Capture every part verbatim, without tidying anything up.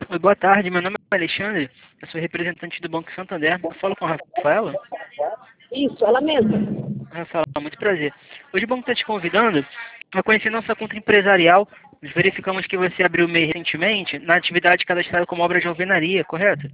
Oi, boa tarde, meu nome é Alexandre, eu sou representante do Banco Santander. Eu falo com a Rafaela. Isso, ela mesma. Rafaela, muito prazer. Hoje o banco está te convidando para conhecer nossa conta empresarial. Nós verificamos que você abriu o M E I recentemente na atividade cadastrada como obra de alvenaria, correto?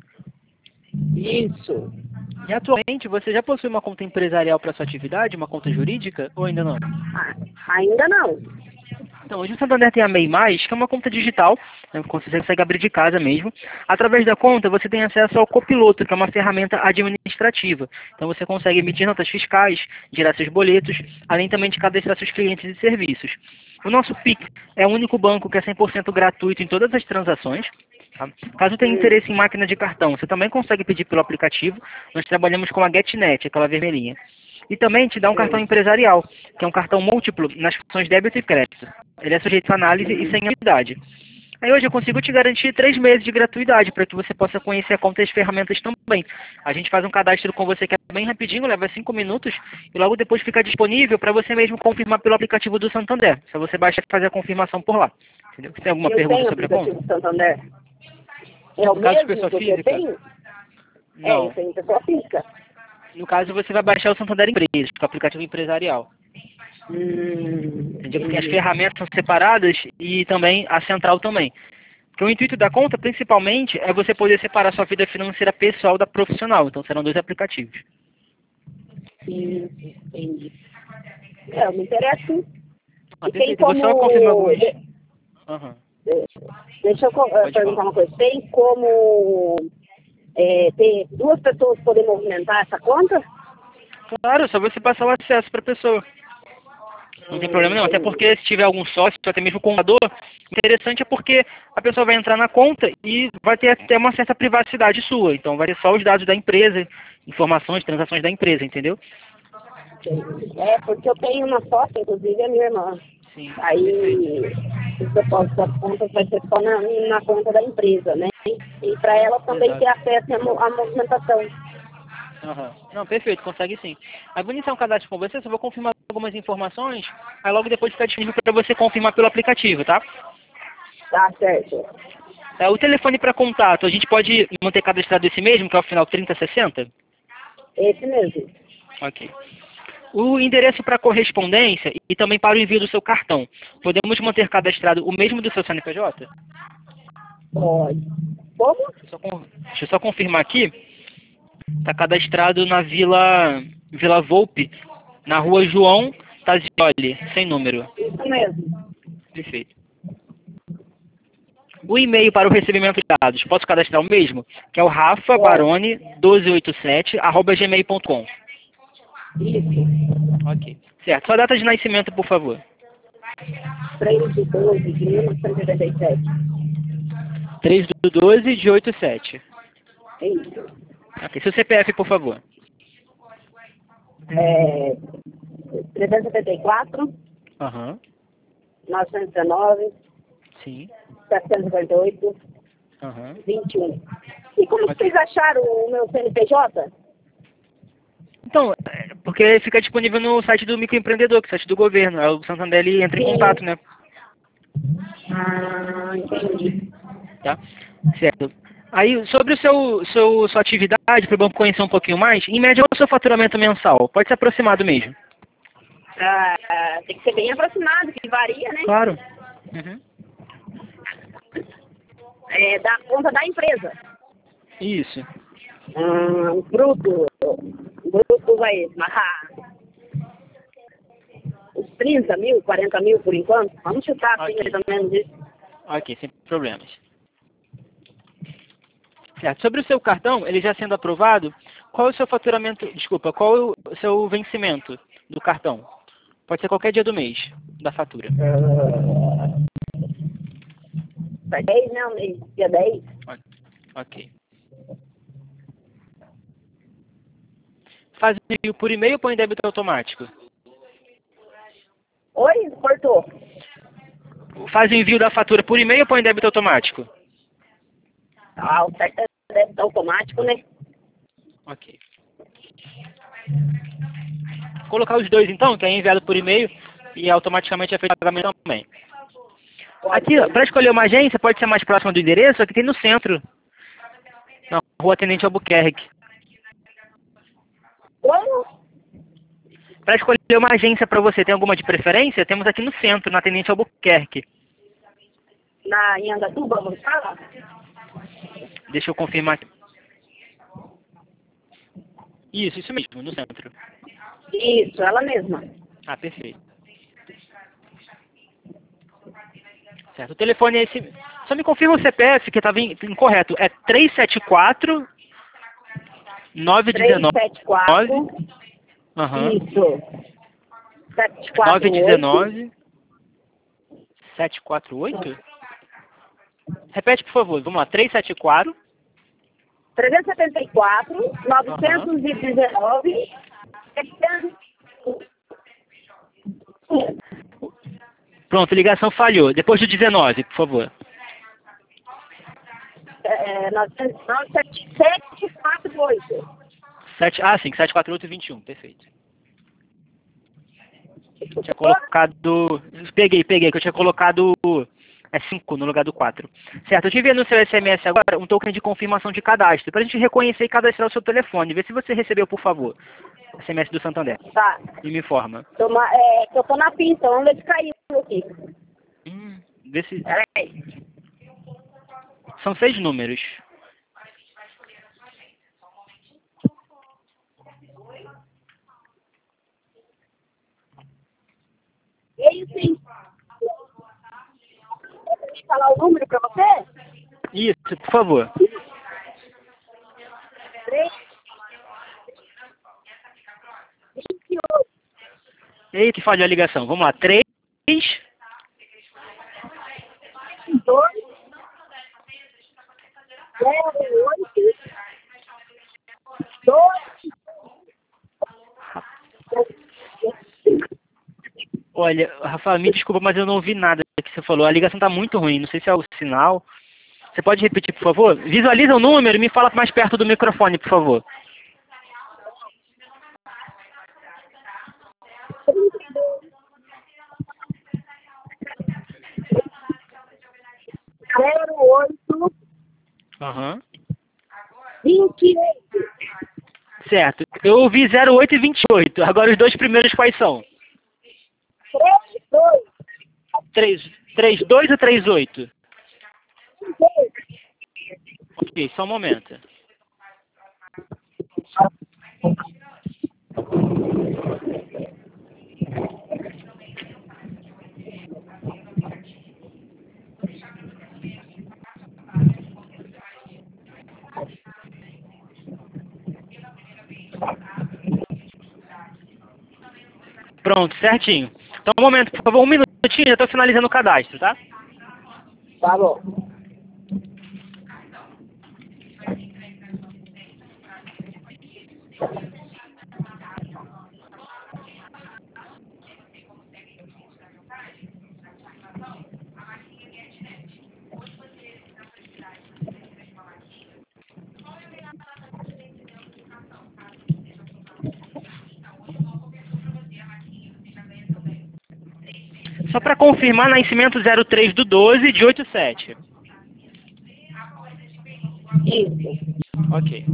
Isso. E atualmente você já possui uma conta empresarial para sua atividade, uma conta jurídica, ou ainda não? Ah, ainda não. Então, hoje o Santander tem a M E I Mais, que é uma conta digital, né, que você consegue abrir de casa mesmo. Através da conta, você tem acesso ao Copiloto, que é uma ferramenta administrativa. Então, você consegue emitir notas fiscais, gerar seus boletos, além também de cadastrar seus clientes e serviços. O nosso Pix é o único banco que é cem por cento gratuito em todas as transações. Tá? Caso tenha Hum, interesse em máquina de cartão, você também consegue pedir pelo aplicativo. Nós trabalhamos com a GetNet, aquela vermelhinha. E também te dá um cartão sei. empresarial, que é um cartão múltiplo nas funções débito e crédito. Ele é sujeito a análise e sem anuidade. Aí hoje eu consigo te garantir três meses de gratuidade para que você possa conhecer a conta e as ferramentas também. A gente faz um cadastro com você que é bem rapidinho, leva cinco minutos e logo depois fica disponível para você mesmo confirmar pelo aplicativo do Santander. Só você basta fazer a confirmação por lá. Entendeu? Você tem alguma Eu pergunta tenho sobre a conta? aplicativo Santander. É o No caso de mesmo pessoa que eu física? tenho? É, eu Não. tenho pessoa física. No caso você vai baixar o Santander Empresas, que é o aplicativo empresarial. Hum, Entendeu? Porque as entendi. ferramentas são separadas e também a central também. Porque o intuito da conta, principalmente, é você poder separar sua vida financeira pessoal da profissional. Então serão dois aplicativos. Sim, entendi. É, eu me interesso. Ah, E tem perfeito. Eu vou só confirmar como... algumas. de- Aham. de- Deixa eu co- eh, Pode perguntar falar. uma coisa. Tem como é, ter duas pessoas poder movimentar essa conta? Claro, só você passar o acesso para a pessoa. Não tem Hum, problema não. Até entendi. porque se tiver algum sócio, até mesmo contador, interessante é porque a pessoa vai entrar na conta e vai ter até uma certa privacidade sua. Então vai ter só os dados da empresa, informações, transações da empresa, entendeu? É, porque eu tenho uma foto, inclusive, é minha irmã. Sim, perfeito. Aí, os depósitos das contas vai ser só na, na conta da empresa, né? E para ela também ter Exato. acesso à, mo- à movimentação. Aham. Não, perfeito, consegue sim. Aí vou iniciar um cadastro com você, só vou confirmar algumas informações, aí logo depois fica disponível para você confirmar pelo aplicativo, tá? Tá certo. É, o telefone para contato, a gente pode manter cadastrado esse mesmo, que é o final trinta sessenta? Esse mesmo. Ok. O endereço para correspondência e também para o envio do seu cartão. Podemos manter cadastrado o mesmo do seu C N P J? Pode. Como? Só con- Deixa eu só confirmar aqui. Está cadastrado na Vila, Vila Volpe, na rua João Tazioli, sem número. Isso mesmo. Perfeito. O e-mail para o recebimento de dados, posso cadastrar o mesmo? Que é o Pode. rafabarone doze oitenta e sete arroba gmail ponto com. Isso. Ok. Certo. Sua data de nascimento, por favor. três de doze de mil novecentos e oitenta e sete. três do doze de oitenta e sete. Isso. Ok. Seu C P F, por favor. É, trezentos e setenta e quatro, Aham. novecentos e dezenove, Sim. setecentos e quarenta e oito, Aham. vinte e um. E como que Ok. vocês acharam o meu C N P J? Então, é, porque fica disponível no site do microempreendedor, que é o site do governo. Aí o Santander ele entra em Sim. contato, né? Ah, entendi. Tá? Certo. Aí, sobre o seu, seu, sua atividade, para o banco conhecer um pouquinho mais, em média, qual é o seu faturamento mensal? Pode ser aproximado mesmo. Ah, tem que ser bem aproximado, que varia, né? Claro. Uhum. É, da conta da empresa. Isso. Ah, bruto. Bruto vai esmarrar uns trinta mil, quarenta mil por enquanto. Vamos chutar assim, mais Ok. ou menos isso. Ok, sem problemas. Certo. Sobre o seu cartão, ele já sendo aprovado, qual é o seu faturamento, desculpa, qual é o seu vencimento do cartão? Pode ser qualquer dia do mês, da fatura. Ah, vai dez, né? Um mês, dia dez. Ok. Faz envio por e-mail ou põe débito automático? Oi, cortou. Faz envio da fatura por e-mail ou põe débito automático? Ah, o certo é débito automático, né? Ok. Colocar os dois então, que é enviado por e-mail e automaticamente é feito o pagamento também. Aqui, para escolher uma agência, pode ser mais próxima do endereço, aqui tem no centro. Na Rua Tenente Albuquerque. Como? Para escolher uma agência para você, tem alguma de preferência? Temos aqui no centro, na Tenente Albuquerque. Na em Andatuba, vamos falar? Deixa eu confirmar aqui. Isso, isso mesmo, no centro. Isso, ela mesma. Ah, perfeito. Certo, o telefone é esse. Só me confirma o C P F que estava incorreto. É três sete quatro, nove um três nove. sete quatro. Aham. Isso. sete nove quatro um oito. nove. sete quatro oito? Repete, por favor. Vamos lá. três sete quatro. trezentos e setenta e quatro, novecentos e dezenove. Pronto, ligação falhou. Depois do dezenove, por favor. É, novecentos e nove, sete quatro oito. sete, ah, sim, sete quatro oito vinte e um. Perfeito. Eu tinha colocado... Peguei, peguei, que eu tinha colocado... É cinco no lugar do quatro. Certo, eu te enviei no seu S M S agora um token de confirmação de cadastro, para a gente reconhecer e cadastrar o seu telefone. Vê se você recebeu, por favor. S M S do Santander. Tá. E me informa. Tô, ma- é, eu tô na pista, vamos ver se caiu aqui. Hum, vê se... Peraí. São seis números. Ele sim. Deixa eu falar o número pra você? Isso, por favor. três, vinte e oito. Ei, que falhou a ligação. Vamos lá. três... dois, zero, oito, dois. Olha, Rafael, me desculpa, mas eu não ouvi nada que você falou. A ligação está muito ruim. Não sei se é o sinal. Você pode repetir, por favor? Visualiza o número e me fala mais perto do microfone, por favor. zero, oito, Aham. vinte e oito. Certo. Eu ouvi zero oito e vinte e oito. Agora os dois primeiros quais são? três, dois, três, três dois ou três oito? dois. Ok, só um momento. Pronto, certinho. Então, um momento, por favor, um minutinho, já estou finalizando o cadastro, tá? Tá bom. Só para confirmar, nascimento zero três do doze de oitenta e sete. Isso. Ok.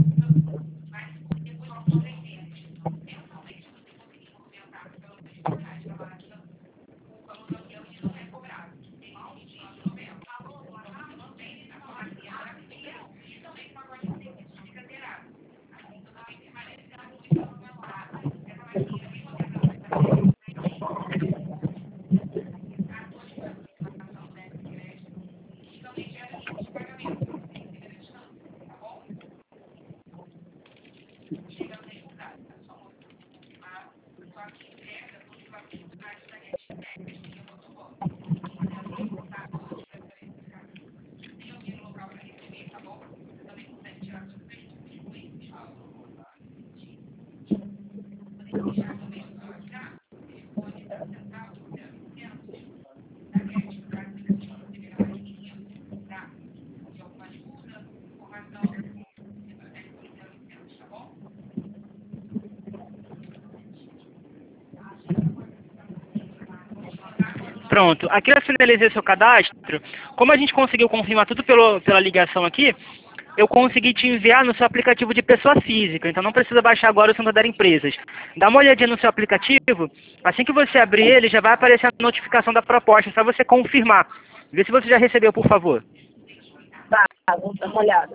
Pronto. Aqui eu finalizei seu cadastro. Como a gente conseguiu confirmar tudo pelo, pela ligação aqui, eu consegui te enviar no seu aplicativo de pessoa física. Então não precisa baixar agora o Santander Empresas. Dá uma olhadinha no seu aplicativo. Assim que você abrir ele, já vai aparecer a notificação da proposta. É só você confirmar. Vê se você já recebeu, por favor. Tá, vamos dar uma olhada.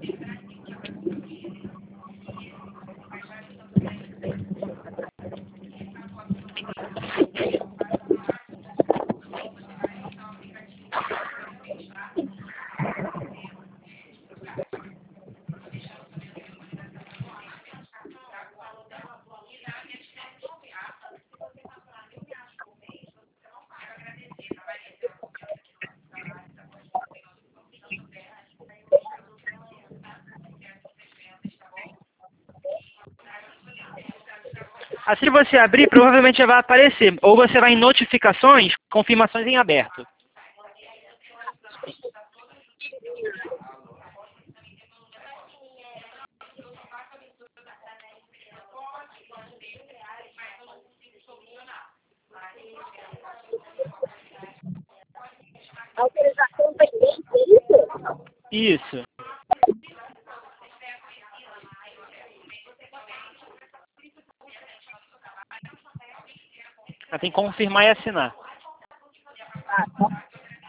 Assim que você abrir, provavelmente já vai aparecer. Ou você vai em notificações, confirmações em aberto. Autorização pendente, é isso? Isso. Ela tem que confirmar e assinar. Ah, tá.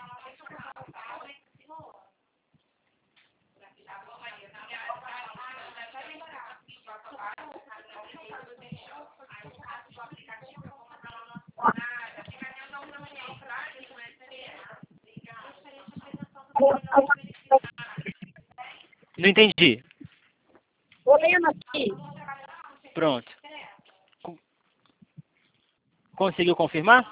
Não entendi. Tô lendo aqui. Pronto. Co- Conseguiu confirmar?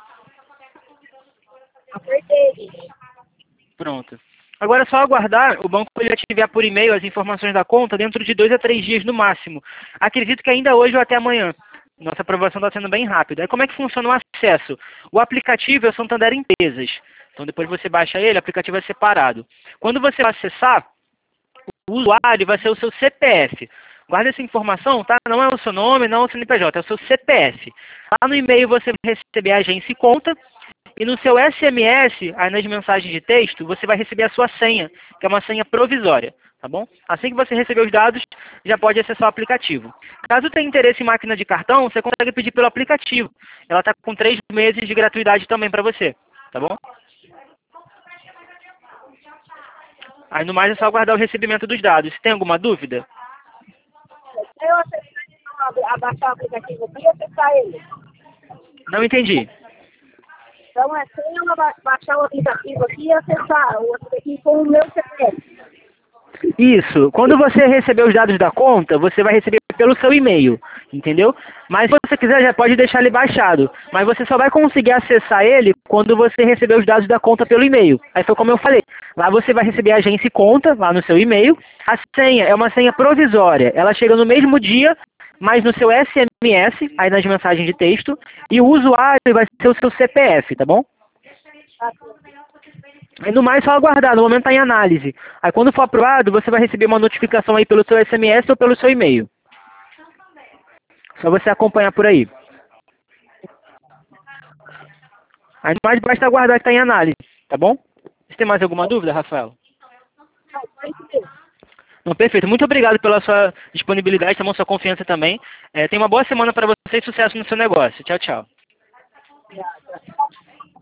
Apertei. Pronto. Agora é só aguardar, o banco ele vai te enviar por e-mail as informações da conta dentro de dois a três dias no máximo. Acredito que ainda hoje ou até amanhã. Nossa aprovação está sendo bem rápida. Aí como é que funciona o acesso? O aplicativo é o Santander Empresas. Então depois você baixa ele, o aplicativo é separado. Quando você vai acessar, o usuário vai ser o seu C P F. Guarda essa informação, tá? Não é o seu nome, não é o C N P J, é o seu C P F. Lá no e-mail você vai receber a agência e conta. E no seu S M S, aí nas mensagens de texto, você vai receber a sua senha, que é uma senha provisória, tá bom? Assim que você receber os dados, já pode acessar o aplicativo. Caso tenha interesse em máquina de cartão, você consegue pedir pelo aplicativo. Ela está com três meses de gratuidade também para você, tá bom? Aí no mais é só aguardar o recebimento dos dados. Tem alguma dúvida? Eu acessei abaixar o aplicativo aqui e acessar ele. Não entendi. Então é sem eu aba- baixar o aplicativo aqui e acessar o aplicativo com o meu C P F. Isso. Quando você receber os dados da conta, você vai receber pelo seu e-mail, entendeu? Mas se você quiser, já pode deixar ele baixado. Mas você só vai conseguir acessar ele quando você receber os dados da conta pelo e-mail. Aí foi como eu falei. Lá você vai receber a agência e conta, lá no seu e-mail. A senha é uma senha provisória. Ela chega no mesmo dia, mas no seu S M S, aí nas mensagens de texto. E o usuário vai ser o seu C P F, tá bom? Aí no mais, só aguardar, no momento está em análise. Aí quando for aprovado, você vai receber uma notificação aí pelo seu S M S ou pelo seu e-mail. Só você acompanhar por aí. Aí no mais, basta aguardar que está em análise, tá bom? Você tem mais alguma dúvida, Rafael? Não, foi isso mesmo. Não, perfeito. Muito obrigado pela sua disponibilidade, tá bom? Sua confiança também. É, tenha uma boa semana para você e sucesso no seu negócio. Tchau, tchau. Obrigada.